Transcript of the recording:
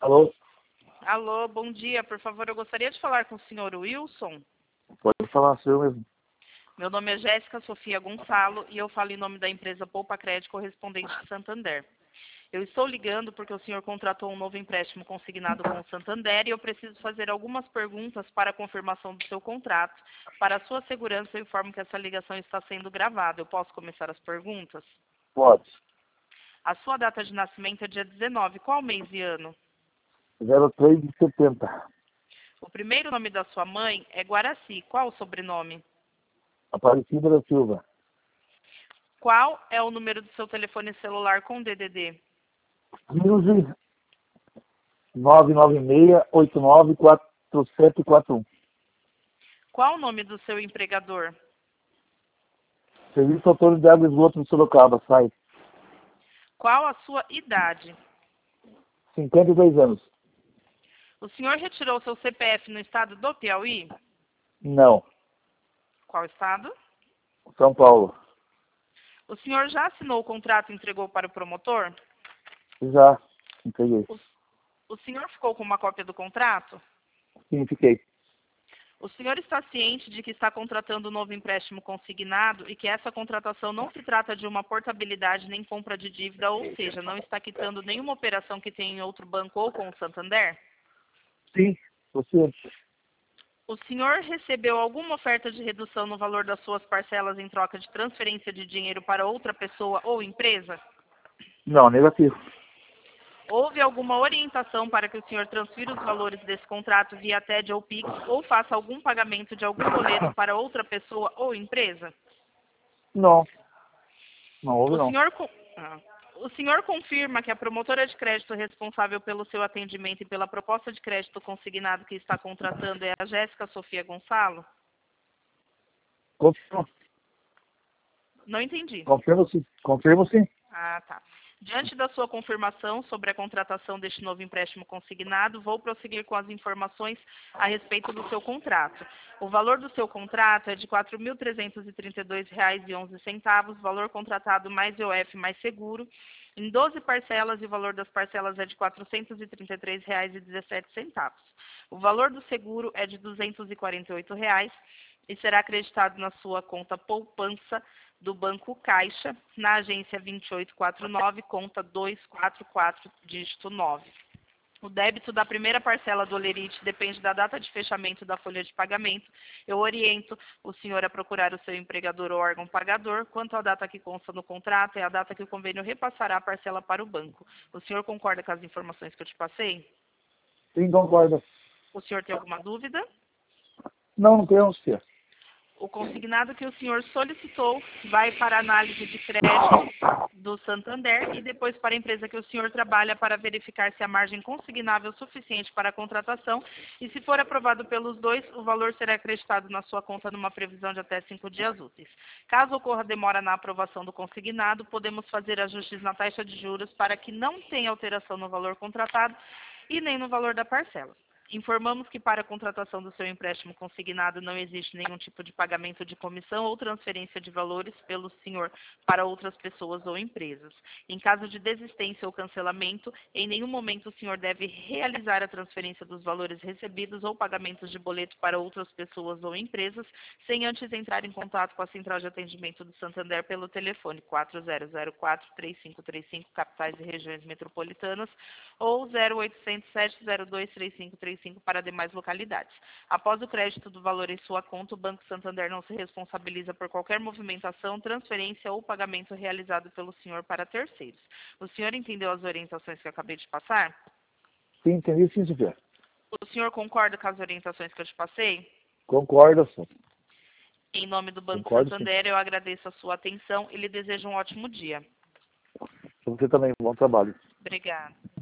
Alô? Alô, bom dia. Por favor, eu gostaria de falar com o senhor Wilson. Pode falar, sou eu mesmo. Meu nome é Jéssica Sofia Gonçalo e eu falo em nome da empresa Poupa Crédito Correspondente de Santander. Eu estou ligando porque o senhor contratou um novo empréstimo consignado com o Santander e eu preciso fazer algumas perguntas para a confirmação do seu contrato. Para a sua segurança, eu informo que essa ligação está sendo gravada. Eu posso começar as perguntas? Pode. A sua data de nascimento é dia 19. Qual mês e ano? 03 de 70. O primeiro nome da sua mãe é Guaraci. Qual o sobrenome? Aparecida da Silva. Qual é o número do seu telefone celular com DDD? 15 996-894741. Qual o nome do seu empregador? Serviço Autônomo de Água e Esgoto de Sorocaba, sai. Qual a sua idade? 52 anos. O senhor retirou seu CPF no estado do Piauí? Não. Qual estado? São Paulo. O senhor já assinou o contrato e entregou para o promotor? Já. Entreguei. O senhor ficou com uma cópia do contrato? Sim, fiquei. O senhor está ciente de que está contratando um novo empréstimo consignado e que essa contratação não se trata de uma portabilidade nem compra de dívida, ou seja, não está quitando nenhuma operação que tenha em outro banco ou com o Santander? Sim, você. O senhor recebeu alguma oferta de redução no valor das suas parcelas em troca de transferência de dinheiro para outra pessoa ou empresa? Não, negativo. Houve alguma orientação para que o senhor transfira os valores desse contrato via TED ou PIX ou faça algum pagamento de algum boleto para outra pessoa ou empresa? Não. Não houve, O não. senhor, o senhor confirma que a promotora de crédito responsável pelo seu atendimento e pela proposta de crédito consignado que está contratando é a Jéssica Sofia Gonçalo? Confirmo. Não entendi. Confirmo sim. Confirmo sim. Ah, tá. Diante da sua confirmação sobre a contratação deste novo empréstimo consignado, vou prosseguir com as informações a respeito do seu contrato. O valor do seu contrato é de R$ 4.332,11, valor contratado mais IOF mais seguro, em 12 parcelas, e o valor das parcelas é de R$ 433,17. O valor do seguro é de R$ 248 e será acreditado na sua conta poupança do Banco Caixa, na agência 2849, conta 244, dígito 9. O débito da primeira parcela do Olerite depende da data de fechamento da folha de pagamento. Eu oriento o senhor a procurar o seu empregador ou órgão pagador. Quanto à data que consta no contrato, é a data que o convênio repassará a parcela para o banco. O senhor concorda com as informações que eu te passei? Sim, concordo. O senhor tem alguma dúvida? Não, não temos, filha. O consignado que o senhor solicitou vai para a análise de crédito do Santander e depois para a empresa que o senhor trabalha para verificar se a margem consignável é suficiente para a contratação, e se for aprovado pelos dois, o valor será acreditado na sua conta numa previsão de até 5 dias úteis. Caso ocorra demora na aprovação do consignado, podemos fazer ajustes na taxa de juros para que não tenha alteração no valor contratado e nem no valor da parcela. Informamos que para a contratação do seu empréstimo consignado não existe nenhum tipo de pagamento de comissão ou transferência de valores pelo senhor para outras pessoas ou empresas. Em caso de desistência ou cancelamento, em nenhum momento o senhor deve realizar a transferência dos valores recebidos ou pagamentos de boleto para outras pessoas ou empresas, sem antes entrar em contato com a Central de Atendimento do Santander pelo telefone 4004-3535, capitais e regiões metropolitanas, ou 0800 702 3535 para demais localidades. Após o crédito do valor em sua conta, o Banco Santander não se responsabiliza por qualquer movimentação, transferência ou pagamento realizado pelo senhor para terceiros. O senhor entendeu as orientações que eu acabei de passar? Sim, entendi sim, Sofia. O senhor concorda com as orientações que eu te passei? Concordo, sim. Em nome do Banco Concordo, sim. Santander, eu agradeço a sua atenção e lhe desejo um ótimo dia. Você também, bom trabalho. Obrigada.